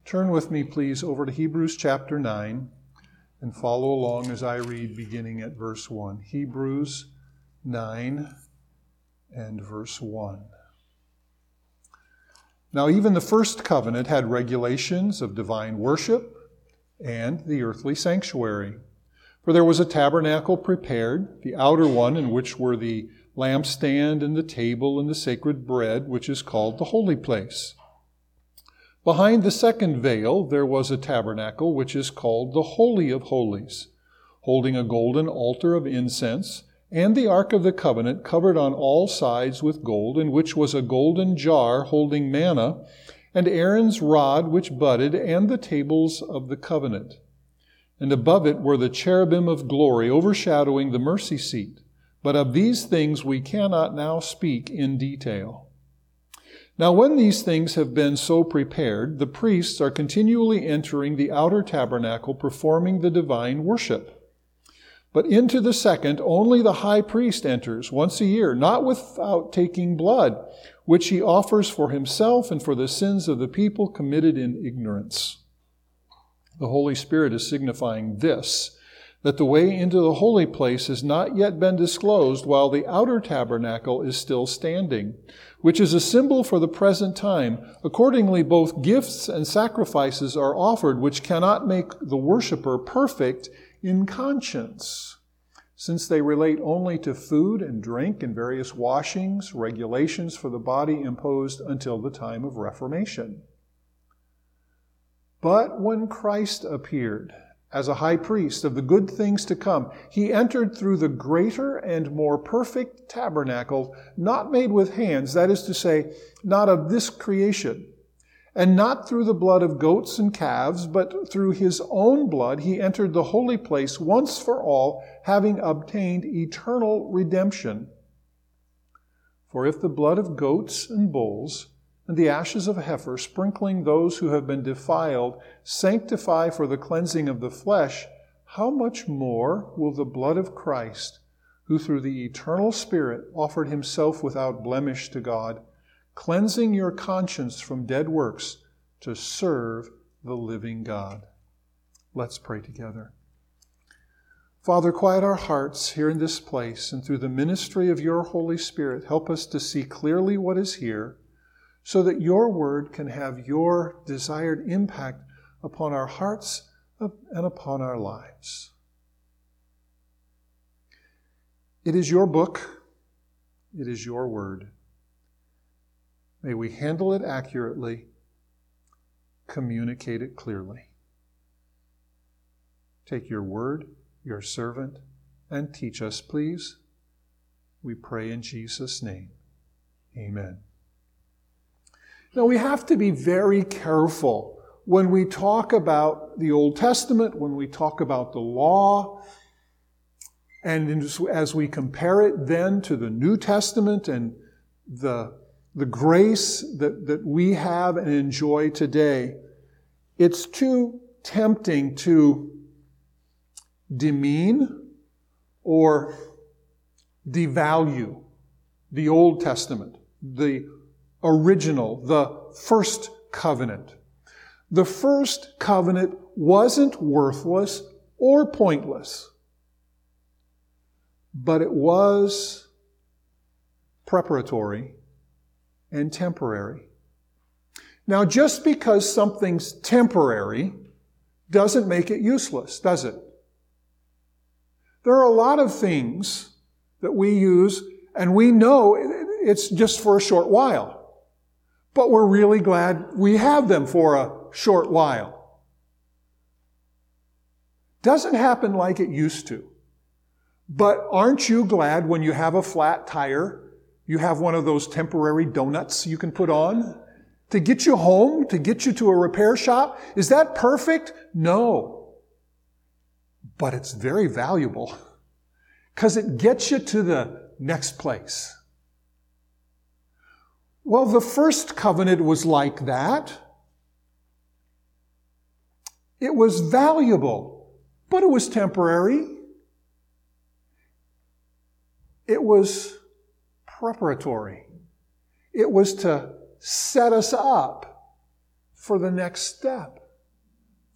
Turn with me, please, over to Hebrews chapter 9 and follow along as I read beginning at verse 1. Hebrews 9 and verse 1. Now, even the first covenant had regulations of divine worship and the earthly sanctuary. For there was a tabernacle prepared, the outer one, in which were the lampstand and the table and the sacred bread, which is called the holy place. Behind the second veil there was a tabernacle, which is called the Holy of Holies, holding a golden altar of incense, and the Ark of the Covenant covered on all sides with gold, in which was a golden jar holding manna, and Aaron's rod which budded, and the tables of the covenant. And above it were the cherubim of glory overshadowing the mercy seat. But of these things we cannot now speak in detail. Now when these things have been so prepared, the priests are continually entering the outer tabernacle, performing the divine worship. But into the second, only the high priest enters once a year, not without taking blood, which he offers for himself and for the sins of the people committed in ignorance. The Holy Spirit is signifying this, that the way into the holy place has not yet been disclosed while the outer tabernacle is still standing, which is a symbol for the present time. Accordingly, both gifts and sacrifices are offered, which cannot make the worshiper perfect in conscience, since they relate only to food and drink and various washings, regulations for the body imposed until the time of Reformation. But when Christ appeared as a high priest of the good things to come, he entered through the greater and more perfect tabernacle, not made with hands, that is to say, not of this creation, and not through the blood of goats and calves, but through his own blood he entered the holy place once for all, having obtained eternal redemption. For if the blood of goats and bulls and the ashes of a heifer, sprinkling those who have been defiled, sanctify for the cleansing of the flesh, how much more will the blood of Christ, who through the eternal Spirit offered himself without blemish to God, cleansing your conscience from dead works to serve the living God. Let's pray together. Father, quiet our hearts here in this place, and through the ministry of your Holy Spirit, help us to see clearly what is here, so that your word can have your desired impact upon our hearts and upon our lives. It is your book. It is your word. May we handle it accurately, communicate it clearly. Take your word, your servant, and teach us, please. We pray in Jesus' name. Amen. Now, we have to be very careful when we talk about the Old Testament, when we talk about the law, and as we compare it then to the New Testament and the grace that we have and enjoy today. It's too tempting to demean or devalue the Old Testament, the original, the first covenant. The first covenant wasn't worthless or pointless, but it was preparatory and temporary. Now, just because something's temporary doesn't make it useless, does it? There are a lot of things that we use, and we know it's just for a short while. But we're really glad we have them for a short while. Doesn't happen like it used to. But aren't you glad when you have a flat tire, you have one of those temporary donuts you can put on to get you home, to get you to a repair shop? Is that perfect? No. But it's very valuable because it gets you to the next place. Well, the first covenant was like that. It was valuable, but it was temporary. It was preparatory. It was to set us up for the next step.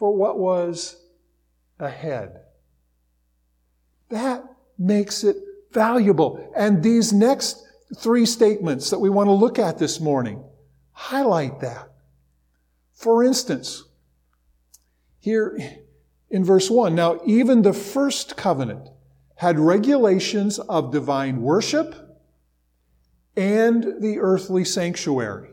for what was ahead. That makes it valuable. And these next 3 statements that we want to look at this morning highlight that. For instance, here in verse 1, now even the first covenant had regulations of divine worship and the earthly sanctuary.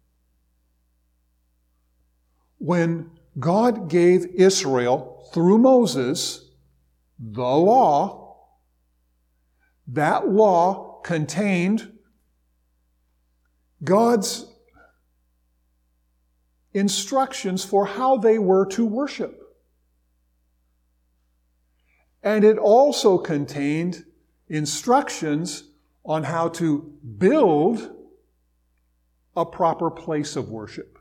When God gave Israel, through Moses, the law, that law contained God's instructions for how they were to worship. And it also contained instructions on how to build a proper place of worship.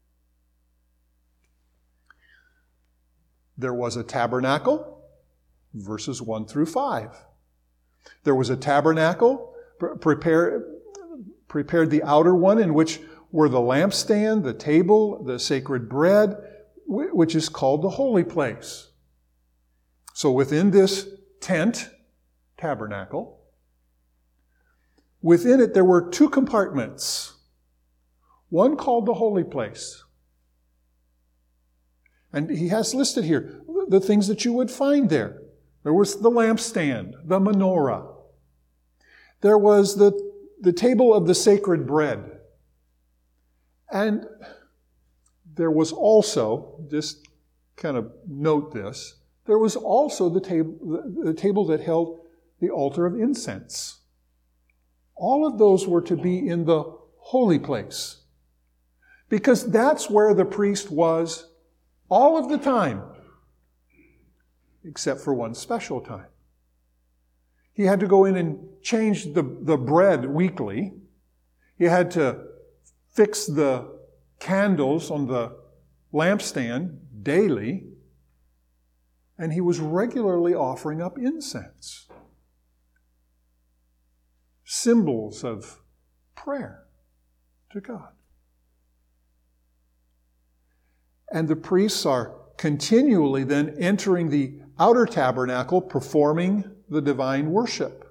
There was a tabernacle, verses 1 through 5. There was a tabernacle, prepared the outer one, in which were the lampstand, the table, the sacred bread, which is called the holy place. So within this tent, tabernacle, within it there were 2 compartments. One called the holy place. And he has listed here the things that you would find there. There was the lampstand, the menorah. There was the table of the sacred bread. And there was also, just kind of note this, there was also the table that held the altar of incense. All of those were to be in the holy place, because that's where the priest was all of the time, except for one special time. He had to go in and change the bread weekly. He had to fix the candles on the lampstand daily. And he was regularly offering up incense. Symbols of prayer to God. And the priests are continually then entering the outer tabernacle, performing the divine worship.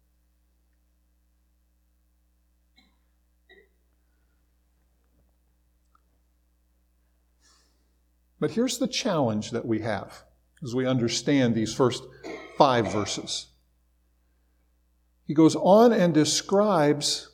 But here's the challenge that we have as we understand these first 5 verses. He goes on and describes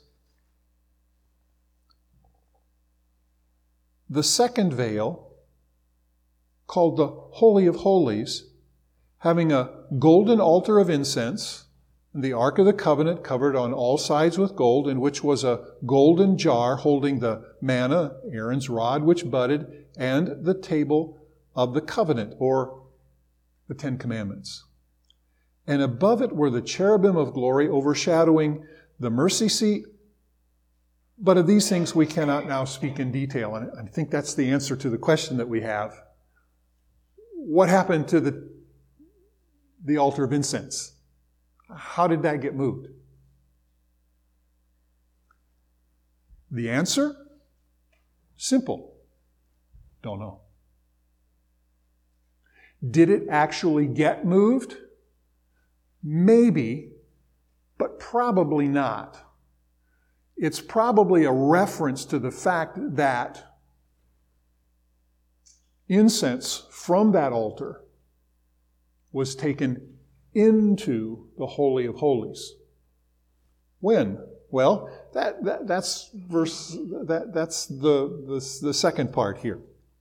the second veil, called the Holy of Holies, having a golden altar of incense, and the Ark of the Covenant covered on all sides with gold, in which was a golden jar holding the manna, Aaron's rod which budded, and the table of the covenant, or the 10 Commandments. And above it were the cherubim of glory overshadowing the mercy seat. But of these things we cannot now speak in detail. And I think that's the answer to the question that we have. What happened to the altar of incense? How did that get moved? The answer? Simple. Don't know. Did it actually get moved? Maybe, but probably not. It's probably a reference to the fact that incense from that altar was taken into the Holy of Holies. When? Well, that's the second part here.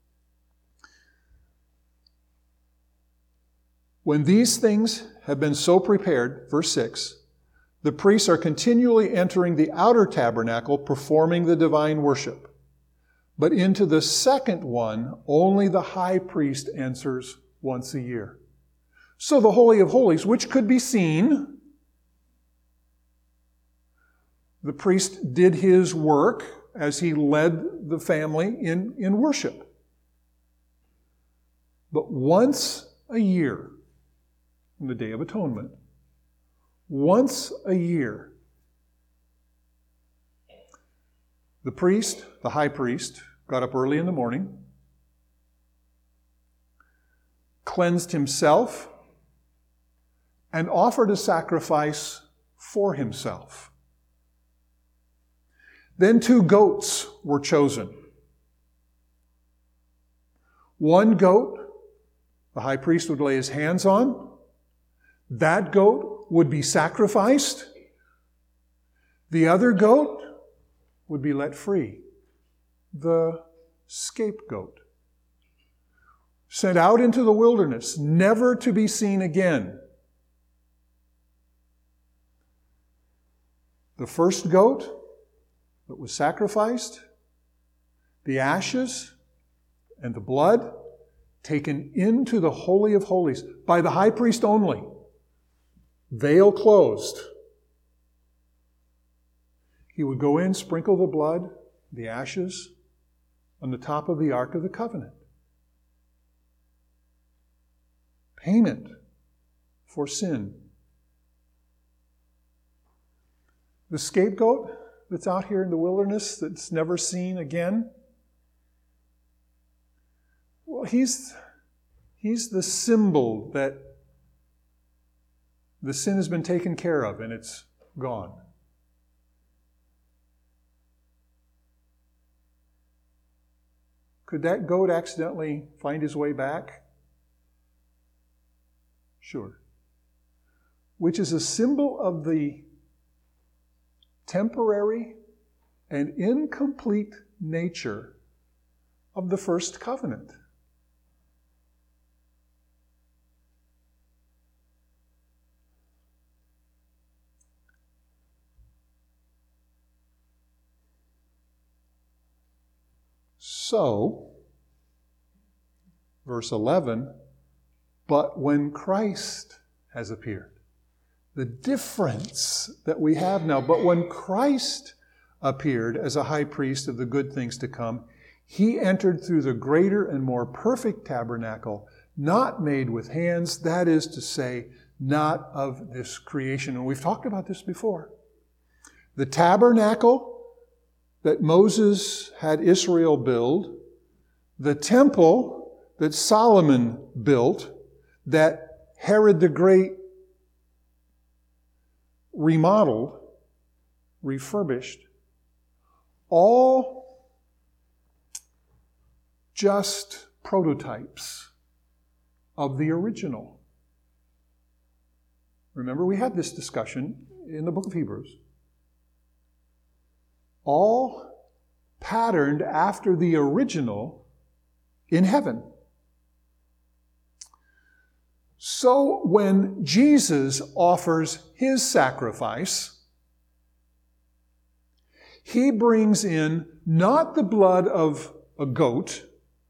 When these things have been so prepared, verse 6, the priests are continually entering the outer tabernacle, performing the divine worship. But into the second one, only the high priest enters once a year. So the Holy of Holies, which could be seen, the priest did his work as he led the family in worship. But once a year, on the Day of Atonement, once a year, the priest, the high priest, got up early in the morning, cleansed himself and offered a sacrifice for himself. Then 2 goats were chosen. One goat, the high priest would lay his hands on. That goat would be sacrificed. The other goat would be let free. The scapegoat. Sent out into the wilderness, never to be seen again. The first goat that was sacrificed, the ashes and the blood taken into the Holy of Holies by the high priest only, veil closed. He would go in, sprinkle the blood, the ashes, on the top of the Ark of the Covenant. Payment for sin. The scapegoat that's out here in the wilderness that's never seen again, well, he's the symbol that the sin has been taken care of and it's gone. Could that goat accidentally find his way back? Sure. Which is a symbol of the temporary and incomplete nature of the first covenant. So, verse 11, but when Christ has appeared, the difference that we have now, but when Christ appeared as a high priest of the good things to come, he entered through the greater and more perfect tabernacle, not made with hands, that is to say, not of this creation. And we've talked about this before. The tabernacle that Moses had Israel build, the temple that Solomon built, that Herod the Great remodeled, refurbished, all just prototypes of the original. Remember, we had this discussion in the book of Hebrews. All patterned after the original in heaven. So when Jesus offers his sacrifice, he brings in not the blood of a goat,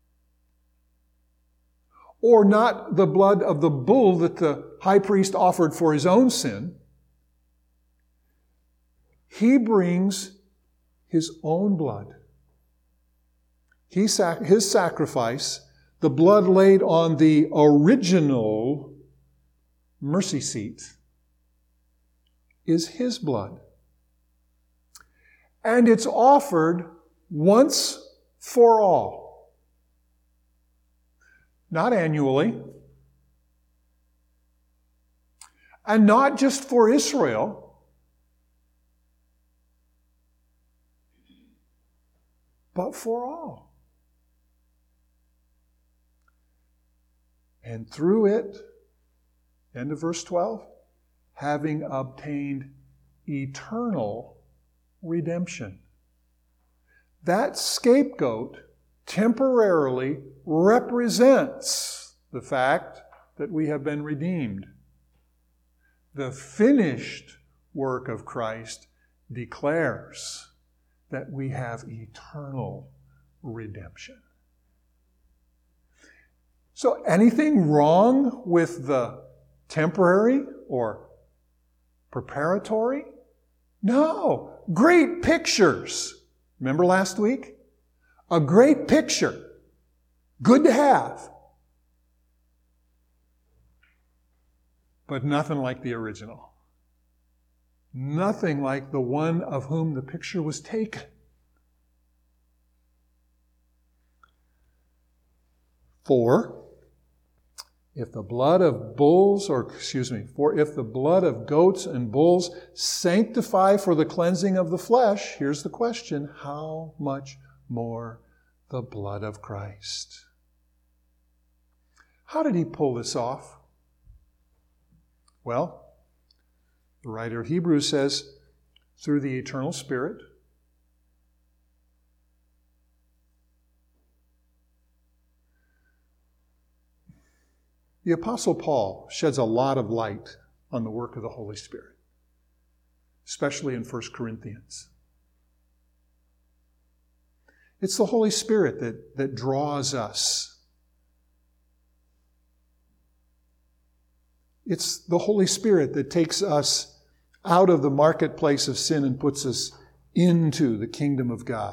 or not the blood of the bull that the high priest offered for his own sin. He brings his own blood. His sacrifice, the blood laid on the original mercy seat, is his blood. And it's offered once for all. Not annually. And not just for Israel, but for all. And through it, end of verse 12, having obtained eternal redemption. That scapegoat temporarily represents the fact that we have been redeemed. The finished work of Christ declares that we have eternal redemption. So anything wrong with the temporary or preparatory? No. Great pictures. Remember last week? A great picture. Good to have. But nothing like the original. Nothing like the one of whom the picture was taken. For For if the blood of goats and bulls sanctify for the cleansing of the flesh, here's the question, how much more the blood of Christ? How did he pull this off? Well, the writer of Hebrews says, through the eternal Spirit. The Apostle Paul sheds a lot of light on the work of the Holy Spirit, especially in 1 Corinthians. It's the Holy Spirit that draws us. It's the Holy Spirit that takes us out of the marketplace of sin and puts us into the kingdom of God.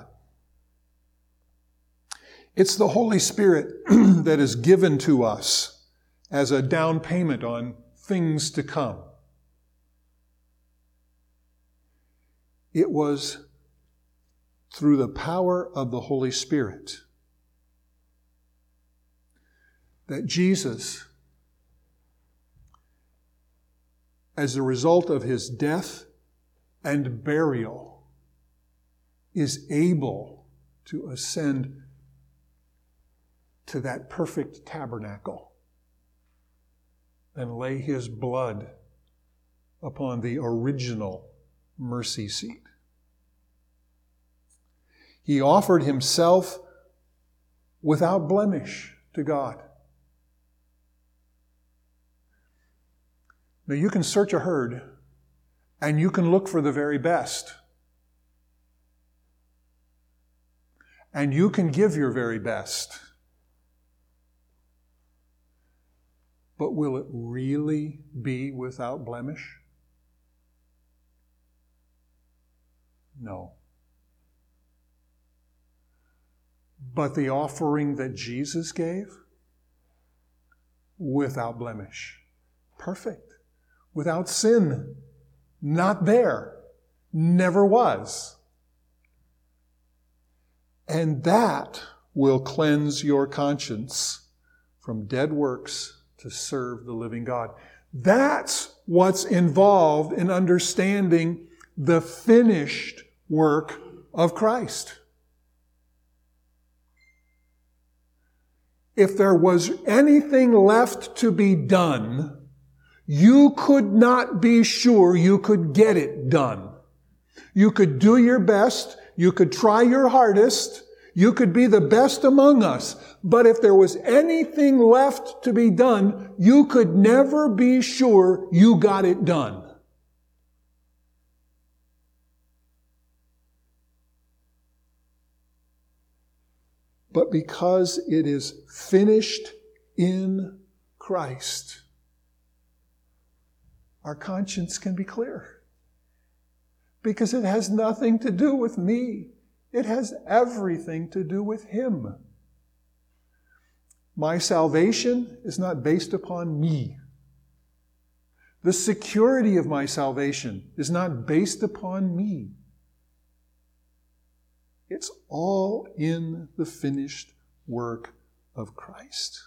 It's the Holy Spirit that is given to us as a down payment on things to come. It was through the power of the Holy Spirit that Jesus, as a result of his death and burial, is able to ascend to that perfect tabernacle and lay his blood upon the original mercy seat. He offered himself without blemish to God. Now you can search a herd and you can look for the very best. And you can give your very best. But will it really be without blemish? No. But the offering that Jesus gave, without blemish. Perfect. Without sin. Not there. Never was. And that will cleanse your conscience from dead works to serve the living God. That's what's involved in understanding the finished work of Christ. If there was anything left to be done, you could not be sure you could get it done. You could do your best, you could try your hardest, you could be the best among us. But if there was anything left to be done, you could never be sure you got it done. But because it is finished in Christ, our conscience can be clear. Because it has nothing to do with me. It has everything to do with Him. My salvation is not based upon me. The security of my salvation is not based upon me. It's all in the finished work of Christ.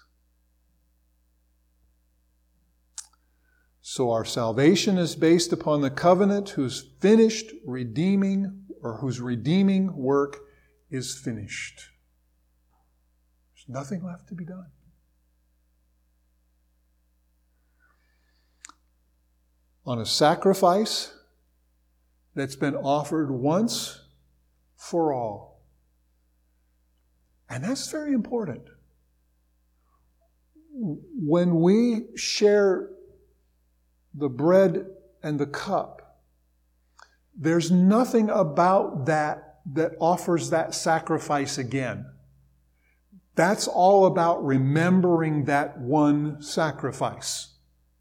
So our salvation is based upon the covenant whose redeeming work is finished. There's nothing left to be done. On a sacrifice that's been offered once for all. And that's very important. When we share the bread and the cup, there's nothing about that offers that sacrifice again. That's all about remembering that one sacrifice.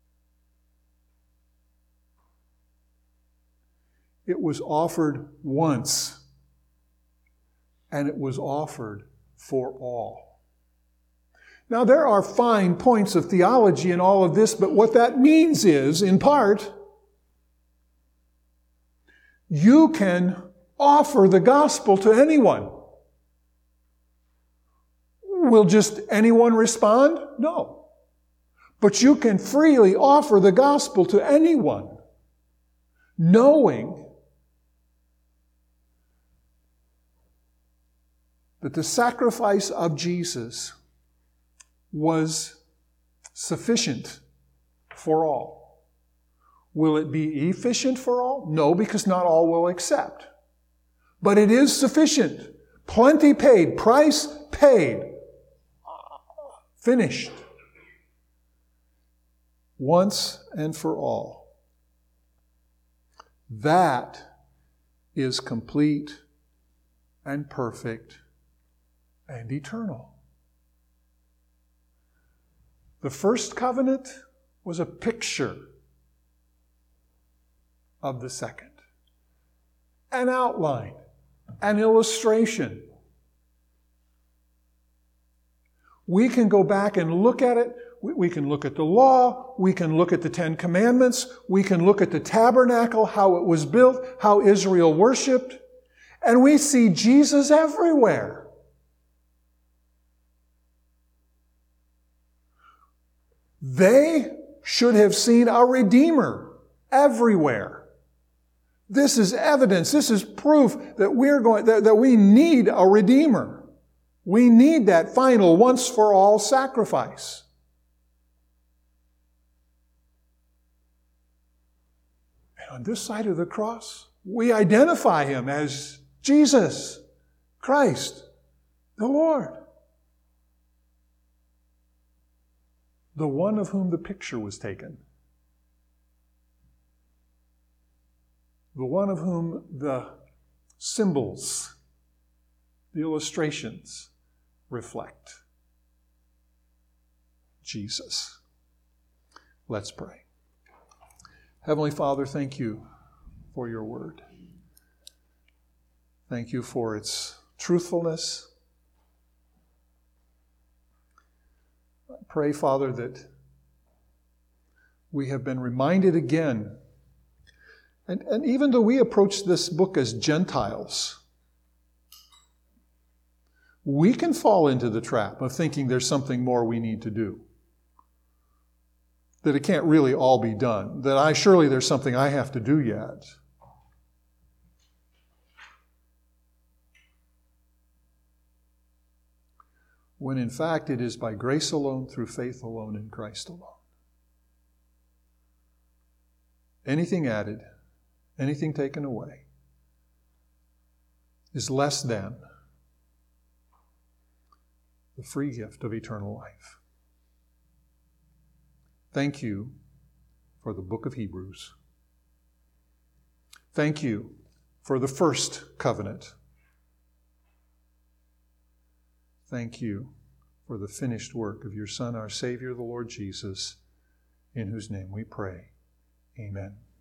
It was offered once, and it was offered for all. Now, there are fine points of theology in all of this, but what that means is, in part, you can offer the gospel to anyone. Will just anyone respond? No. But you can freely offer the gospel to anyone, knowing that the sacrifice of Jesus was sufficient for all. Will it be efficient for all? No, because not all will accept. But it is sufficient. Plenty paid. Price paid. Finished. Once and for all. That is complete and perfect and eternal. The first covenant was a picture of the second. An outline, an illustration. We can go back and look at it. We can look at the law. We can look at the Ten Commandments. We can look at the tabernacle, how it was built, how Israel worshiped. And we see Jesus everywhere. They should have seen a Redeemer everywhere. This is evidence. This is proof that that we need a Redeemer. We need that final once-for-all sacrifice. And on this side of the cross, we identify Him as Jesus Christ, the Lord. The one of whom the picture was taken. The one of whom the symbols, the illustrations reflect. Jesus. Let's pray. Heavenly Father, thank you for your word. Thank you for its truthfulness. I pray, Father, that we have been reminded again, and even though we approach this book as Gentiles, we can fall into the trap of thinking there's something more we need to do. That it can't really all be done. That surely there's something I have to do yet. When in fact it is by grace alone, through faith alone, in Christ alone. Anything added, anything taken away, is less than the free gift of eternal life. Thank you for the book of Hebrews. Thank you for the first covenant. Thank you for the finished work of your Son, our Savior, the Lord Jesus, in whose name we pray. Amen.